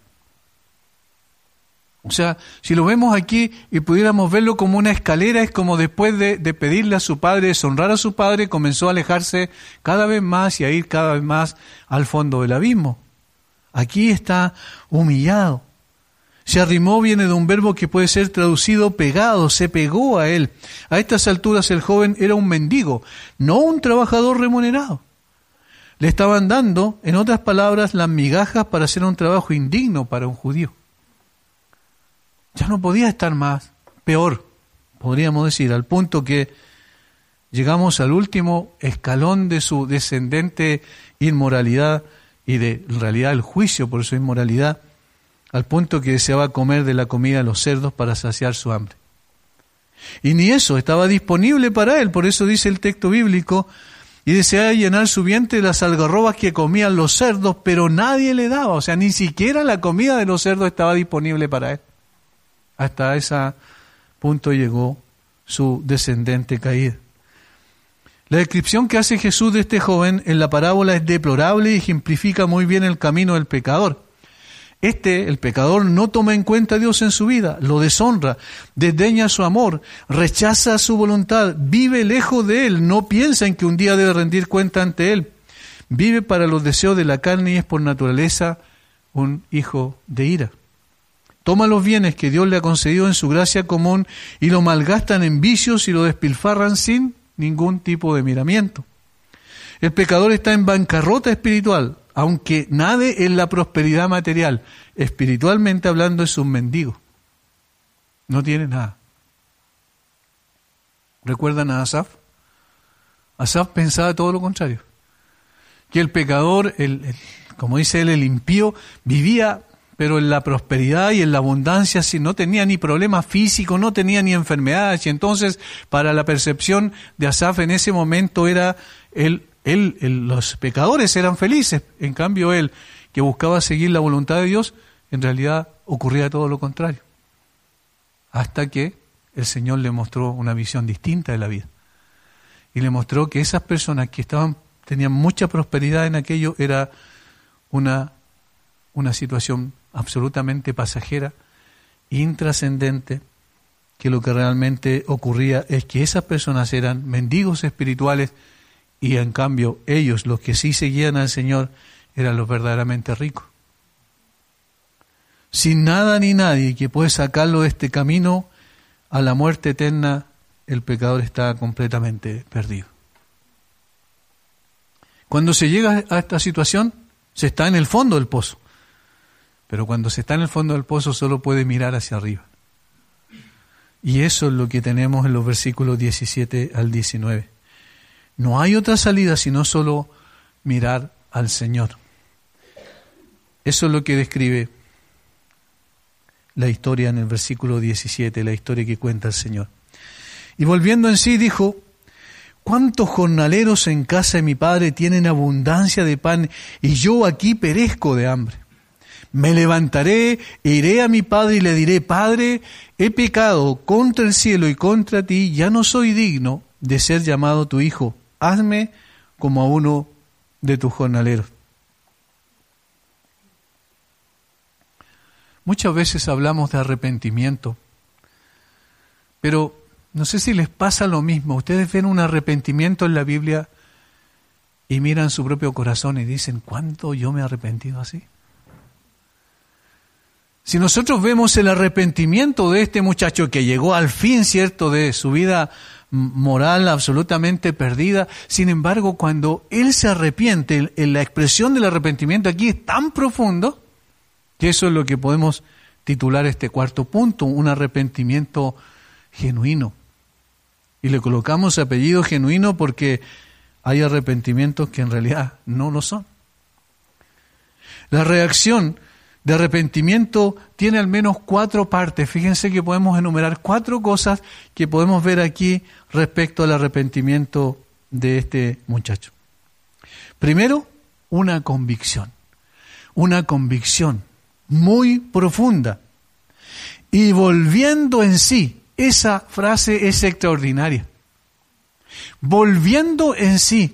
O sea, si lo vemos aquí y pudiéramos verlo como una escalera, es como después de pedirle a su padre, deshonrar a su padre, comenzó a alejarse cada vez más y a ir cada vez más al fondo del abismo. Aquí está humillado. Se arrimó viene de un verbo que puede ser traducido pegado, se pegó a él. A estas alturas el joven era un mendigo, no un trabajador remunerado. Le estaban dando, en otras palabras, las migajas para hacer un trabajo indigno para un judío. Ya no podía estar más, peor, podríamos decir, al punto que llegamos al último escalón de su descendente inmoralidad y de en realidad el juicio por su inmoralidad, al punto que deseaba comer de la comida de los cerdos para saciar su hambre. Y ni eso estaba disponible para él, por eso dice el texto bíblico, y deseaba llenar su vientre de las algarrobas que comían los cerdos, pero nadie le daba, o sea, ni siquiera la comida de los cerdos estaba disponible para él. Hasta ese punto llegó su descendente caído. La descripción que hace Jesús de este joven en la parábola es deplorable y ejemplifica muy bien el camino del pecador. El pecador, no toma en cuenta a Dios en su vida, lo deshonra, desdeña su amor, rechaza su voluntad, vive lejos de Él, no piensa en que un día debe rendir cuenta ante Él. Vive para los deseos de la carne y es por naturaleza un hijo de ira. Toma los bienes que Dios le ha concedido en su gracia común y lo malgastan en vicios y lo despilfarran sin ningún tipo de miramiento. El pecador está en bancarrota espiritual, aunque nade en la prosperidad material. Espiritualmente hablando es un mendigo. No tiene nada. ¿Recuerdan a Asaf? Asaf pensaba todo lo contrario. Que el pecador, como dice él, el impío, vivía pero en la prosperidad y en la abundancia, si no tenía ni problemas físicos, no tenía ni enfermedades. Y entonces, para la percepción de Asaf en ese momento era los pecadores eran felices. En cambio, él, que buscaba seguir la voluntad de Dios, en realidad ocurría todo lo contrario. Hasta que el Señor le mostró una visión distinta de la vida. Y le mostró que esas personas que tenían mucha prosperidad en aquello era una situación absolutamente pasajera, intrascendente, que lo que realmente ocurría es que esas personas eran mendigos espirituales y en cambio ellos, los que sí seguían al Señor, eran los verdaderamente ricos. Sin nada ni nadie que puede sacarlo de este camino a la muerte eterna, el pecador está completamente perdido. Cuando se llega a esta situación, se está en el fondo del pozo. Pero cuando se está en el fondo del pozo solo puede mirar hacia arriba. Y eso es lo que tenemos en los versículos 17 al 19. No hay otra salida sino solo mirar al Señor. Eso es lo que describe la historia en el versículo 17, la historia que cuenta el Señor. Y volviendo en sí dijo: ¿cuántos jornaleros en casa de mi padre tienen abundancia de pan y yo aquí perezco de hambre? Me levantaré, iré a mi padre y le diré: Padre, he pecado contra el cielo y contra ti, ya no soy digno de ser llamado tu hijo. Hazme como a uno de tus jornaleros. Muchas veces hablamos de arrepentimiento, pero no sé si les pasa lo mismo. Ustedes ven un arrepentimiento en la Biblia y miran su propio corazón y dicen: ¿cuánto yo me he arrepentido así? Si nosotros vemos el arrepentimiento de este muchacho que llegó al fin, ¿cierto?, de su vida moral absolutamente perdida, sin embargo, cuando él se arrepiente, la expresión del arrepentimiento aquí es tan profundo que eso es lo que podemos titular este cuarto punto, un arrepentimiento genuino. Y le colocamos apellido genuino porque hay arrepentimientos que en realidad no lo son. La reacción de arrepentimiento tiene al menos 4 partes. Fíjense que podemos enumerar 4 cosas que podemos ver aquí respecto al arrepentimiento de este muchacho. Primero, una convicción muy profunda. Y volviendo en sí, esa frase es extraordinaria. Volviendo en sí.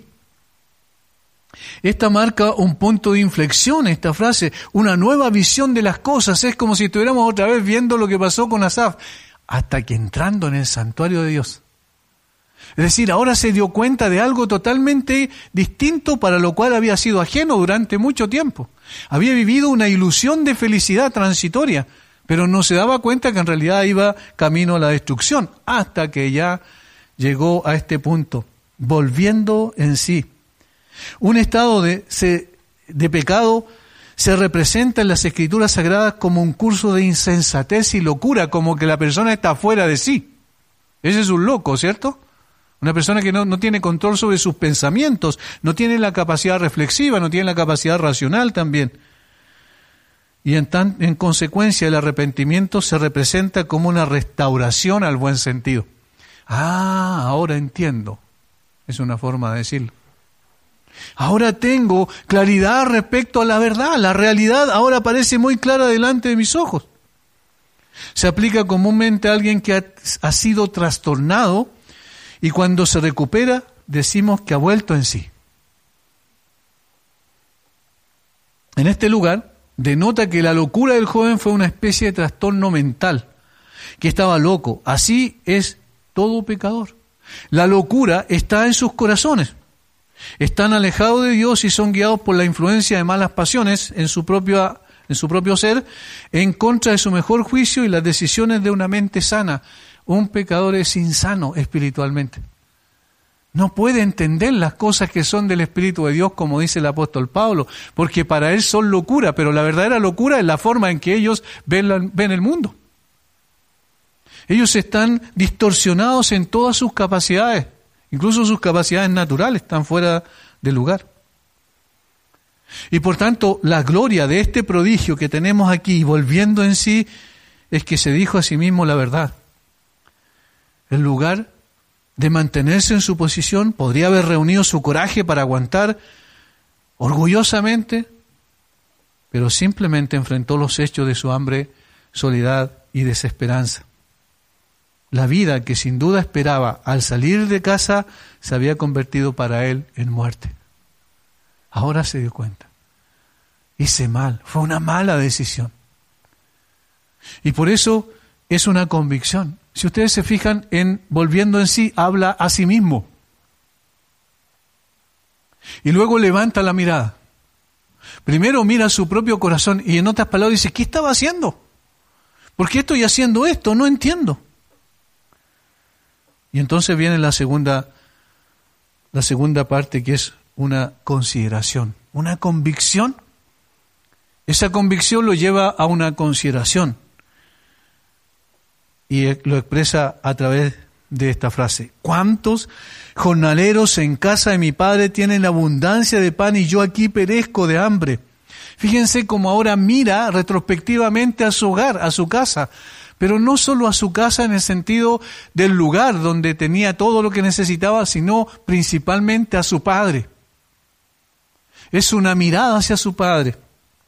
Esta marca un punto de inflexión, esta frase, una nueva visión de las cosas. Es como si estuviéramos otra vez viendo lo que pasó con Asaf, hasta que entrando en el santuario de Dios. Es decir, ahora se dio cuenta de algo totalmente distinto para lo cual había sido ajeno durante mucho tiempo. Había vivido una ilusión de felicidad transitoria, pero no se daba cuenta que en realidad iba camino a la destrucción, hasta que ya llegó a este punto, volviendo en sí. Un estado de pecado se representa en las Escrituras Sagradas como un curso de insensatez y locura, como que la persona está fuera de sí. Ese es un loco, ¿cierto? Una persona que no tiene control sobre sus pensamientos, no tiene la capacidad reflexiva, no tiene la capacidad racional también. Y en consecuencia el arrepentimiento se representa como una restauración al buen sentido. Ah, ahora entiendo. Es una forma de decirlo. Ahora tengo claridad respecto a la verdad. La realidad ahora parece muy clara delante de mis ojos. Se aplica comúnmente a alguien que ha sido trastornado y cuando se recupera decimos que ha vuelto en sí. En este lugar denota que la locura del joven fue una especie de trastorno mental, que estaba loco. Así es todo pecador. La locura está en sus corazones. Están alejados de Dios y son guiados por la influencia de malas pasiones en su propio ser, en contra de su mejor juicio y las decisiones de una mente sana. Un pecador es insano espiritualmente. No puede entender las cosas que son del Espíritu de Dios, como dice el apóstol Pablo, porque para él son locura, pero la verdadera locura es la forma en que ellos ven el mundo. Ellos están distorsionados en todas sus capacidades, incluso sus capacidades naturales están fuera de lugar. Y por tanto, la gloria de este prodigio que tenemos aquí, volviendo en sí, es que se dijo a sí mismo la verdad. En lugar de mantenerse en su posición, podría haber reunido su coraje para aguantar orgullosamente, pero simplemente enfrentó los hechos de su hambre, soledad y desesperanza. La vida que sin duda esperaba al salir de casa se había convertido para él en muerte. Ahora se dio cuenta. Hice mal, fue una mala decisión. Y por eso es una convicción. Si ustedes se fijan en volviendo en sí, habla a sí mismo. Y luego levanta la mirada. Primero mira su propio corazón y en otras palabras dice, ¿qué estaba haciendo? ¿Por qué estoy haciendo esto? No entiendo. Y entonces viene la segunda parte, que es una consideración, una convicción. Esa convicción lo lleva a una consideración y lo expresa a través de esta frase. ¿Cuántos jornaleros en casa de mi padre tienen abundancia de pan y yo aquí perezco de hambre? Fíjense cómo ahora mira retrospectivamente a su hogar, a su casa, pero no solo a su casa en el sentido del lugar donde tenía todo lo que necesitaba, sino principalmente a su padre. Es una mirada hacia su padre.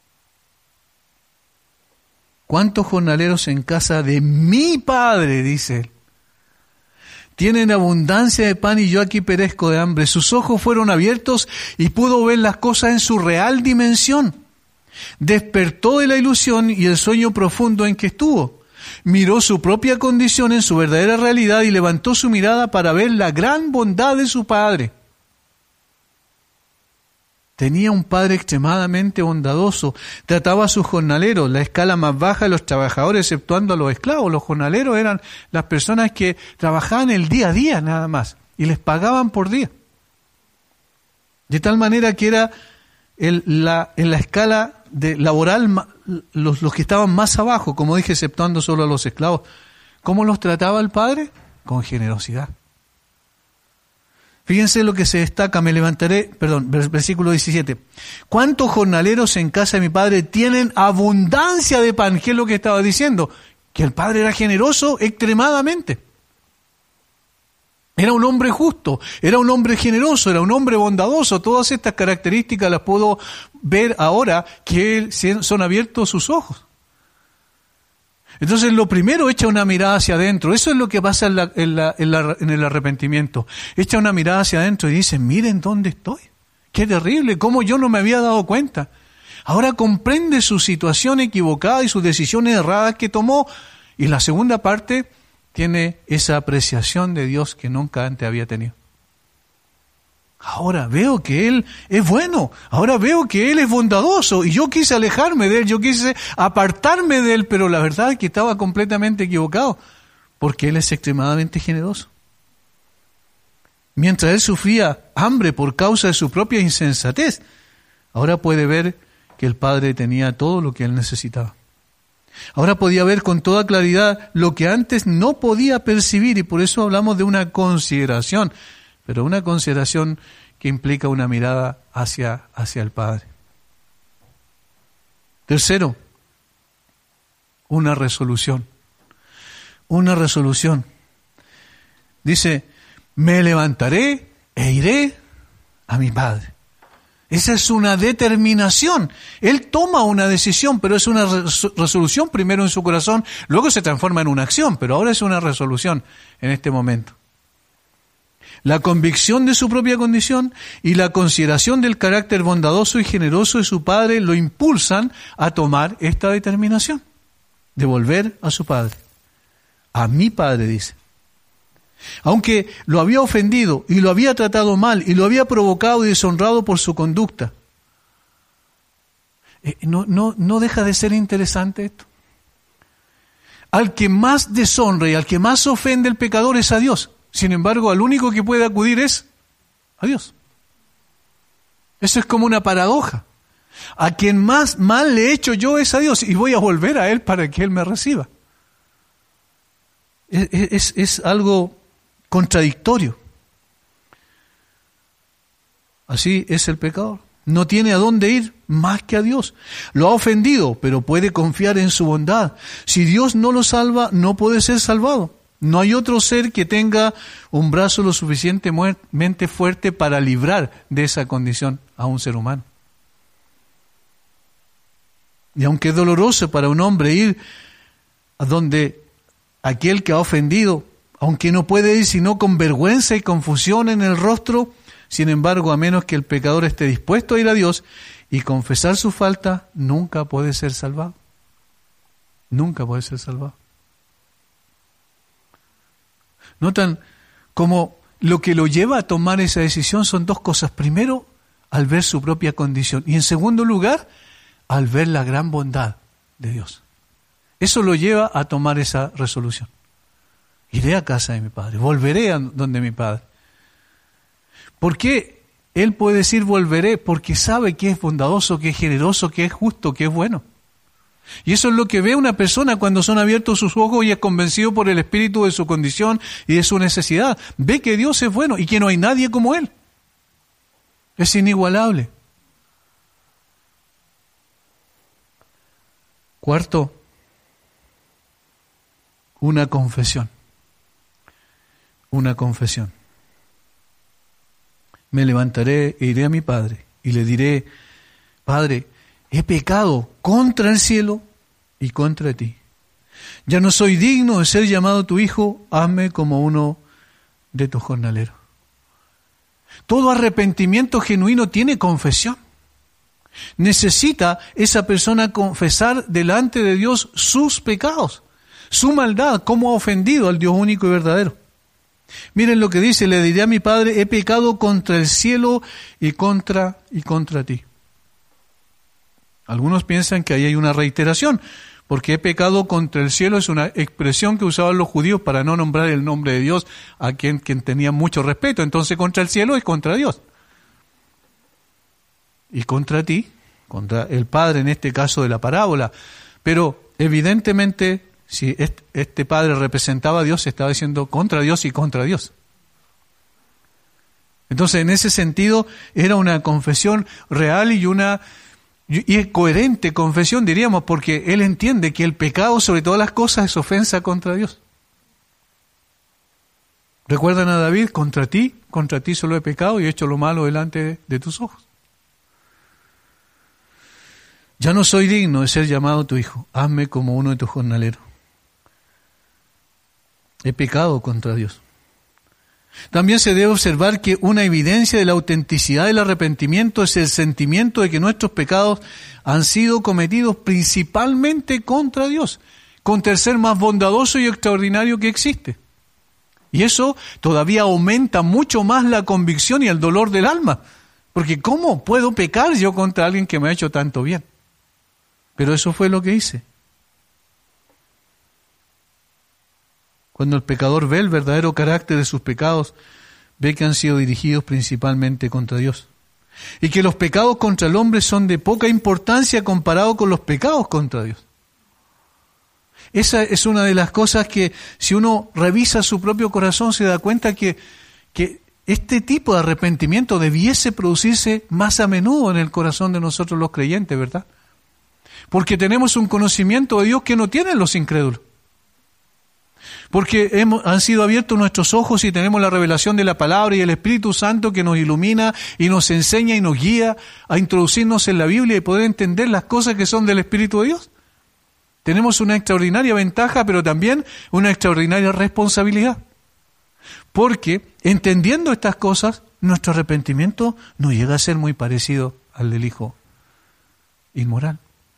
¿Cuántos jornaleros en casa de mi padre, dice él, tienen abundancia de pan y yo aquí perezco de hambre? Sus ojos fueron abiertos y pudo ver las cosas en su real dimensión. Despertó de la ilusión y el sueño profundo en que estuvo. Miró su propia condición en su verdadera realidad y levantó su mirada para ver la gran bondad de su padre. Tenía un padre extremadamente bondadoso. Trataba a sus jornaleros, la escala más baja de los trabajadores, exceptuando a los esclavos. Los jornaleros eran las personas que trabajaban el día a día nada más y les pagaban por día. De tal manera que era en la escala laboral los que estaban más abajo, como dije, exceptuando solo a los esclavos. ¿Cómo los trataba el padre? Con generosidad. Fíjense lo que se destaca, versículo 17. ¿Cuántos jornaleros en casa de mi padre tienen abundancia de pan? ¿Qué es lo que estaba diciendo? Que el padre era generoso extremadamente. Era un hombre justo, era un hombre generoso, era un hombre bondadoso. Todas estas características las puedo ver ahora que son abiertos sus ojos. Entonces lo primero, echa una mirada hacia adentro. Eso es lo que pasa en el arrepentimiento. Echa una mirada hacia adentro y dice, miren dónde estoy. Qué terrible, cómo yo no me había dado cuenta. Ahora comprende su situación equivocada y sus decisiones erradas que tomó. Y la segunda parte tiene esa apreciación de Dios que nunca antes había tenido. Ahora veo que Él es bueno, ahora veo que Él es bondadoso y yo quise alejarme de Él, yo quise apartarme de Él, pero la verdad es que estaba completamente equivocado, porque Él es extremadamente generoso. Mientras Él sufría hambre por causa de su propia insensatez, ahora puede ver que el Padre tenía todo lo que Él necesitaba. Ahora podía ver con toda claridad lo que antes no podía percibir y por eso hablamos de una consideración. Pero una consideración que implica una mirada hacia el Padre. Tercero, una resolución. Una resolución. Dice, me levantaré e iré a mi Padre. Esa es una determinación. Él toma una decisión, pero es una resolución primero en su corazón, luego se transforma en una acción, pero ahora es una resolución en este momento. La convicción de su propia condición y la consideración del carácter bondadoso y generoso de su padre lo impulsan a tomar esta determinación, de volver a su padre. A mi padre, dice. Aunque lo había ofendido y lo había tratado mal y lo había provocado y deshonrado por su conducta. No deja de ser interesante esto. Al que más deshonra y al que más ofende el pecador es a Dios. Sin embargo, al único que puede acudir es a Dios. Eso es como una paradoja. A quien más mal le he hecho yo es a Dios y voy a volver a Él para que Él me reciba. Es algo contradictorio. Así es el pecador. No tiene a dónde ir más que a Dios. Lo ha ofendido, pero puede confiar en su bondad. Si Dios no lo salva, no puede ser salvado. No hay otro ser que tenga un brazo lo suficientemente fuerte para librar de esa condición a un ser humano. Y aunque es doloroso para un hombre ir a donde aquel que ha ofendido, aunque no puede ir sino con vergüenza y confusión en el rostro, sin embargo, a menos que el pecador esté dispuesto a ir a Dios y confesar su falta, nunca puede ser salvado. Nunca puede ser salvado. Notan cómo lo que lo lleva a tomar esa decisión son dos cosas. Primero, al ver su propia condición. Y en segundo lugar, al ver la gran bondad de Dios. Eso lo lleva a tomar esa resolución. Iré a casa de mi padre, volveré a donde mi padre. ¿Por qué él puede decir volveré? Porque sabe que es bondadoso, que es generoso, que es justo, que es bueno. Y eso es lo que ve una persona cuando son abiertos sus ojos y es convencido por el Espíritu de su condición y de su necesidad. Ve que Dios es bueno y que no hay nadie como Él. Es inigualable. Cuarto, una confesión. Una confesión. Me levantaré e iré a mi padre y le diré: Padre, he pecado contra el cielo y contra ti. Ya no soy digno de ser llamado tu hijo, hazme como uno de tus jornaleros. Todo arrepentimiento genuino tiene confesión. Necesita esa persona confesar delante de Dios sus pecados, su maldad, cómo ha ofendido al Dios único y verdadero. Miren lo que dice: le diré a mi padre, he pecado contra el cielo y contra ti. Algunos piensan que ahí hay una reiteración, porque he pecado contra el cielo es una expresión que usaban los judíos para no nombrar el nombre de Dios a quien tenía mucho respeto. Entonces contra el cielo es contra Dios. Y contra ti, contra el padre en este caso de la parábola. Pero evidentemente, si este padre representaba a Dios, estaba diciendo contra Dios y contra Dios. Entonces, en ese sentido, era una confesión real y coherente confesión, diríamos, porque él entiende que el pecado sobre todas las cosas es ofensa contra Dios. ¿Recuerdan a David? Contra ti solo he pecado y he hecho lo malo delante de tus ojos. Ya no soy digno de ser llamado tu hijo, hazme como uno de tus jornaleros. He pecado contra Dios. También se debe observar que una evidencia de la autenticidad del arrepentimiento es el sentimiento de que nuestros pecados han sido cometidos principalmente contra Dios, contra el ser más bondadoso y extraordinario que existe. Y eso todavía aumenta mucho más la convicción y el dolor del alma, porque ¿cómo puedo pecar yo contra alguien que me ha hecho tanto bien? Pero eso fue lo que hice. Cuando el pecador ve el verdadero carácter de sus pecados, ve que han sido dirigidos principalmente contra Dios. Y que los pecados contra el hombre son de poca importancia comparado con los pecados contra Dios. Esa es una de las cosas que, si uno revisa su propio corazón, se da cuenta que este tipo de arrepentimiento debiese producirse más a menudo en el corazón de nosotros los creyentes, ¿verdad? Porque tenemos un conocimiento de Dios que no tienen los incrédulos. Porque han sido abiertos nuestros ojos y tenemos la revelación de la palabra y el Espíritu Santo que nos ilumina y nos enseña y nos guía a introducirnos en la Biblia y poder entender las cosas que son del Espíritu de Dios. Tenemos una extraordinaria ventaja, pero también una extraordinaria responsabilidad. Porque entendiendo estas cosas, nuestro arrepentimiento no llega a ser muy parecido al del hijo inmoral.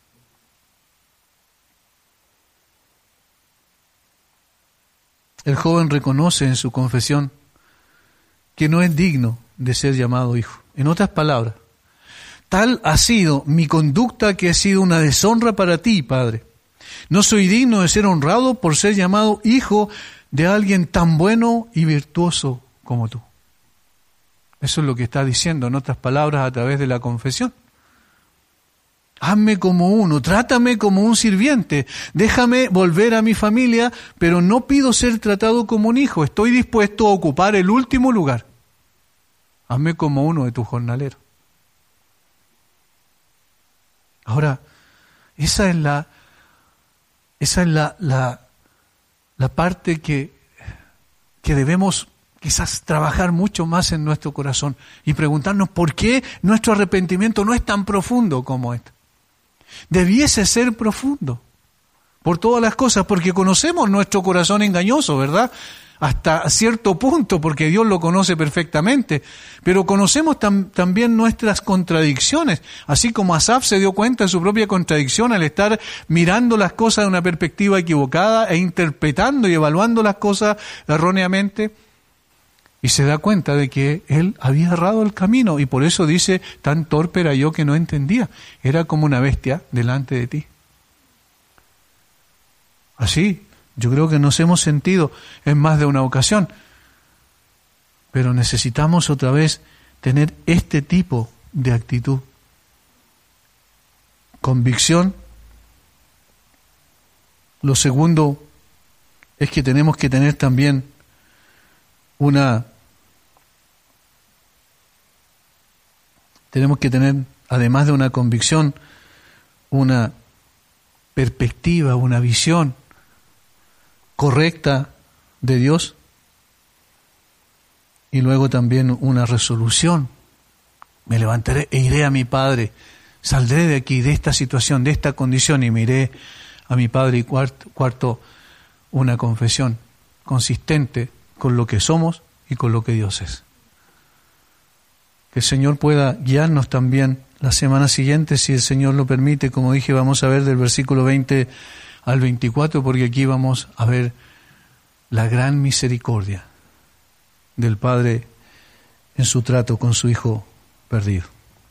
El joven reconoce en su confesión que no es digno de ser llamado hijo. En otras palabras, tal ha sido mi conducta que ha sido una deshonra para ti, Padre. No soy digno de ser honrado por ser llamado hijo de alguien tan bueno y virtuoso como tú. Eso es lo que está diciendo, en otras palabras, a través de la confesión. Hazme como uno, trátame como un sirviente, déjame volver a mi familia, pero no pido ser tratado como un hijo, estoy dispuesto a ocupar el último lugar. Hazme como uno de tus jornaleros. Ahora, esa es la parte que debemos quizás trabajar mucho más en nuestro corazón y preguntarnos por qué nuestro arrepentimiento no es tan profundo como este. Debiese ser profundo por todas las cosas, porque conocemos nuestro corazón engañoso, ¿verdad? Hasta cierto punto, porque Dios lo conoce perfectamente, pero conocemos también nuestras contradicciones, así como Asaf se dio cuenta de su propia contradicción al estar mirando las cosas de una perspectiva equivocada e interpretando y evaluando las cosas erróneamente, y se da cuenta de que él había errado el camino, y por eso dice, tan torpe era yo que no entendía, era como una bestia delante de ti. Así, yo creo que nos hemos sentido en más de una ocasión, pero necesitamos otra vez tener este tipo de actitud. Convicción. Lo segundo es que tenemos que tener también además de una convicción, una perspectiva, una visión correcta de Dios, y luego también una resolución. Me levantaré e iré a mi Padre, saldré de aquí, de esta situación, de esta condición, y me iré a mi Padre. Y cuarto, una confesión consistente con lo que somos y con lo que Dios es. Que el Señor pueda guiarnos también la semana siguiente, si el Señor lo permite. Como dije, vamos a ver del versículo 20 al 24, porque aquí vamos a ver la gran misericordia del Padre en su trato con su Hijo perdido.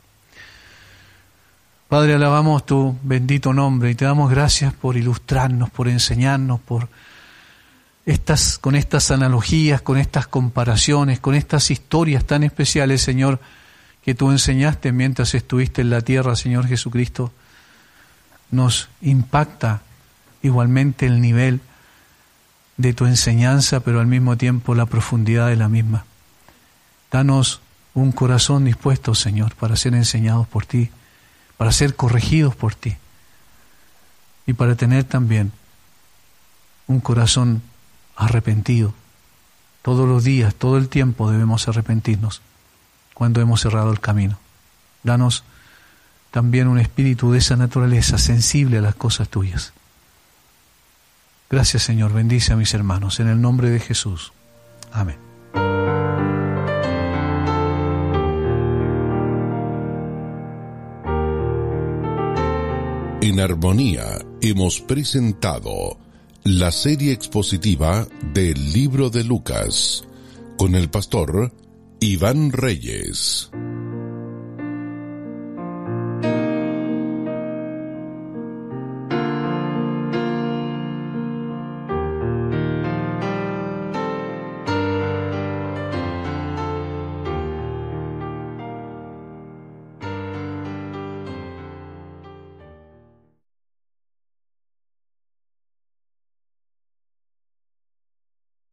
Padre, alabamos tu bendito nombre y te damos gracias por ilustrarnos, por enseñarnos, con estas analogías, con estas comparaciones, con estas historias tan especiales, Señor, que tú enseñaste mientras estuviste en la tierra, Señor Jesucristo. Nos impacta igualmente el nivel de tu enseñanza, pero al mismo tiempo la profundidad de la misma. Danos un corazón dispuesto, Señor, para ser enseñados por ti, para ser corregidos por ti, y para tener también un corazón arrepentido. Todos los días, todo el tiempo debemos arrepentirnos cuando hemos cerrado el camino. Danos también un espíritu de esa naturaleza, sensible a las cosas tuyas. Gracias, Señor. Bendice a mis hermanos. En el nombre de Jesús. Amén. En Armonía hemos presentado la serie expositiva del libro de Lucas con el pastor Iván Reyes.